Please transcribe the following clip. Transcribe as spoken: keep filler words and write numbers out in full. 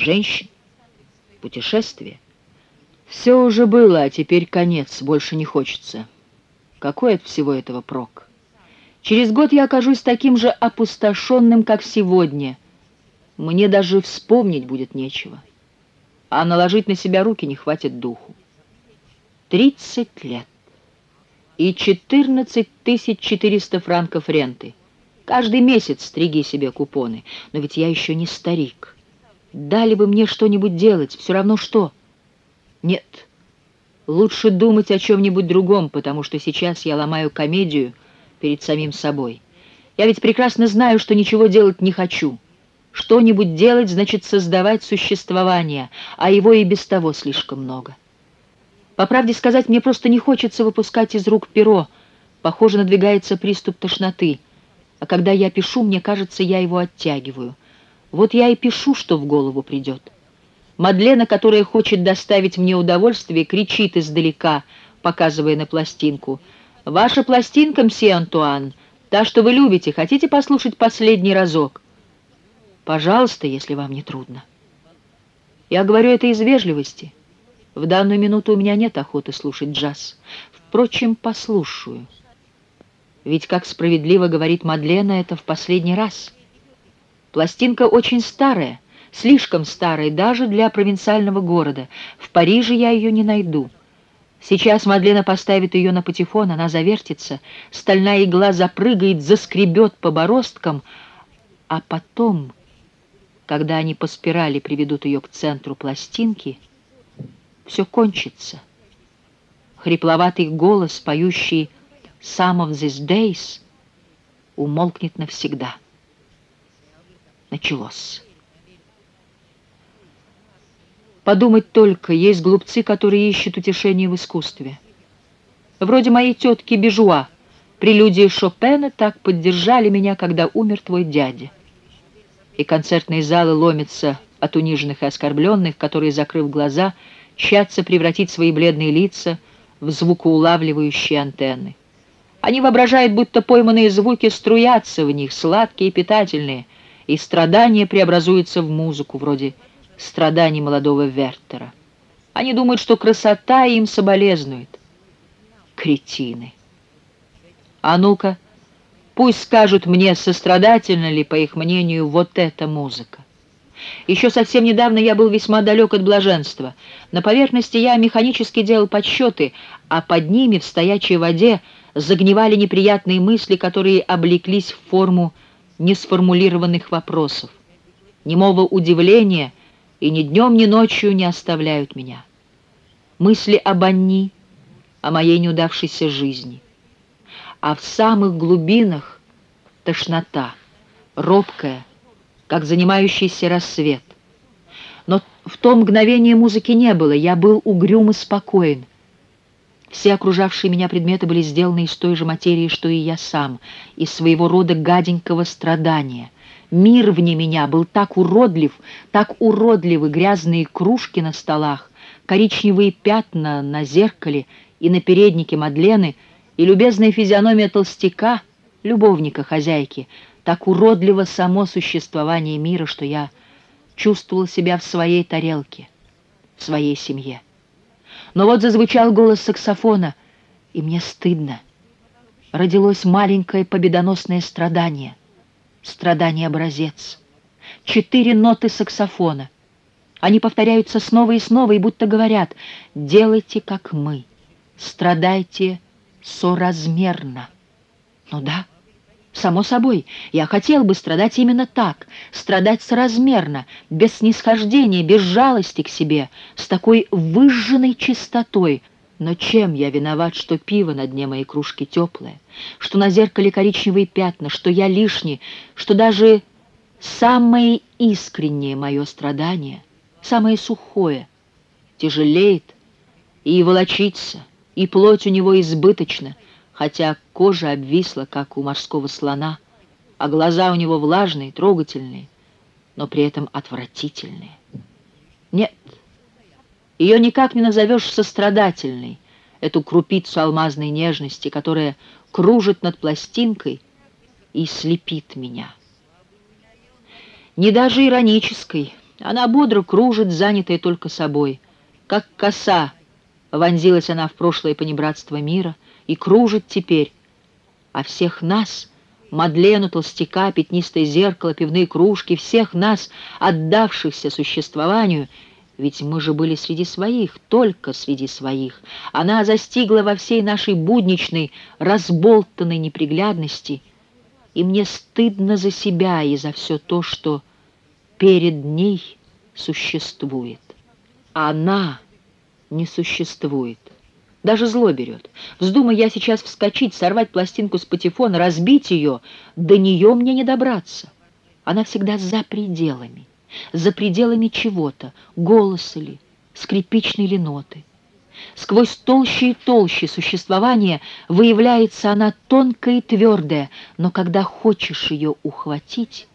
женщин, путешествия. Все уже было, а теперь конец, больше не хочется. Какой от всего этого прок? Через год я окажусь таким же опустошенным, как сегодня. Мне даже вспомнить будет нечего. А наложить на себя руки не хватит духу. Тридцать лет. И четырнадцать тысяч четыреста франков ренты. Каждый месяц стриги себе купоны. Но ведь я еще не старик. Дали бы мне что-нибудь делать, все равно что. Нет, лучше думать о чем-нибудь другом, потому что сейчас я ломаю комедию перед самим собой. Я ведь прекрасно знаю, что ничего делать не хочу. Что-нибудь делать значит создавать существование, а его и без того слишком много. По правде сказать, мне просто не хочется выпускать из рук перо. Похоже, надвигается приступ тошноты. А когда я пишу, мне кажется, я его оттягиваю. Вот я и пишу, что в голову придет. Мадлена, которая хочет доставить мне удовольствие, кричит издалека, показывая на пластинку. «Ваша пластинка, мсье Антуан, та, что вы любите, хотите послушать последний разок?» «Пожалуйста, если вам не трудно». Я говорю это из вежливости. В данную минуту у меня нет охоты слушать джаз. Впрочем, послушаю. Ведь, как справедливо говорит Мадлена, это в последний раз. Пластинка очень старая, слишком старая даже для провинциального города. В Париже я ее не найду. Сейчас Мадлена поставит ее на патефон, она завертится, стальная игла запрыгает, заскребет по бороздкам, а потом, когда они по спирали приведут ее к центру пластинки, все кончится. Хрипловатый голос, поющий «Some of these days», умолкнет навсегда. Началось. Подумать только, есть глупцы, которые ищут утешение в искусстве. Вроде моей тетки Бежуа. Прелюдии Шопена так поддержали меня, когда умер твой дядя. И концертные залы ломятся от униженных и оскорбленных, которые, закрыв глаза, тщатся превратить свои бледные лица в звукоулавливающие антенны. Они воображают, будто пойманные звуки струятся в них, сладкие и питательные, и страдания преобразуются в музыку, вроде страданий молодого Вертера. Они думают, что красота им соболезнует. Кретины! А ну-ка, пусть скажут мне, сострадательна ли, по их мнению, вот эта музыка. Еще совсем недавно я был весьма далек от блаженства. На поверхности я механически делал подсчеты, а под ними, в стоячей воде, загнивали неприятные мысли, которые облеклись в форму несформулированных вопросов. Немого удивления и ни днем, ни ночью не оставляют меня. Мысли об Анни, о моей неудавшейся жизни. А в самых глубинах тошнота, робкая, как занимающийся рассвет. Но в то мгновение музыки не было, я был угрюм и спокоен. Все окружавшие меня предметы были сделаны из той же материи, что и я сам, из своего рода гаденького страдания. Мир вне меня был так уродлив, так уродливы грязные кружки на столах, коричневые пятна на зеркале и на переднике Мадлены, и любезная физиономия толстяка, любовника хозяйки, так уродливо само существование мира, что я чувствовал себя в своей тарелке, в своей семье. Но вот зазвучал голос саксофона, и мне стыдно. Родилось маленькое победоносное страдание, страдание-образец. Четыре ноты саксофона. Они повторяются снова и снова, и будто говорят: «Делайте, как мы, страдайте соразмерно». Ну да, само собой, я хотел бы страдать именно так, страдать соразмерно, без снисхождения, без жалости к себе, с такой выжженной чистотой. Но чем я виноват, что пиво на дне моей кружки теплое, что на зеркале коричневые пятна, что я лишний, что даже самое искреннее мое страдание, самое сухое, тяжелеет и волочится, и плоть у него избыточна, хотя кожа обвисла, как у морского слона, а глаза у него влажные, трогательные, но при этом отвратительные. Нет, ее никак не назовешь сострадательной, эту крупицу алмазной нежности, которая кружит над пластинкой и слепит меня. Не даже иронической, Она бодро кружит, занятая только собой. Как коса вонзилась она в прошлое понебратство мира и кружит теперь. А всех нас, Мадлену, толстяка, пятнистое зеркало, пивные кружки, всех нас, отдавшихся существованию, ведь мы же были среди своих, только среди своих, она застигла во всей нашей будничной, разболтанной неприглядности, и мне стыдно за себя и за все то, что перед ней существует. Она не существует. Даже зло берет. Вздумай я сейчас вскочить, сорвать пластинку с патефона, разбить ее, до нее мне не добраться. Она всегда за пределами. За пределами чего-то, голоса ли, скрипичной ли ноты. Сквозь толще и толще существования выявляется она тонкая и твердая, но когда хочешь ее ухватить,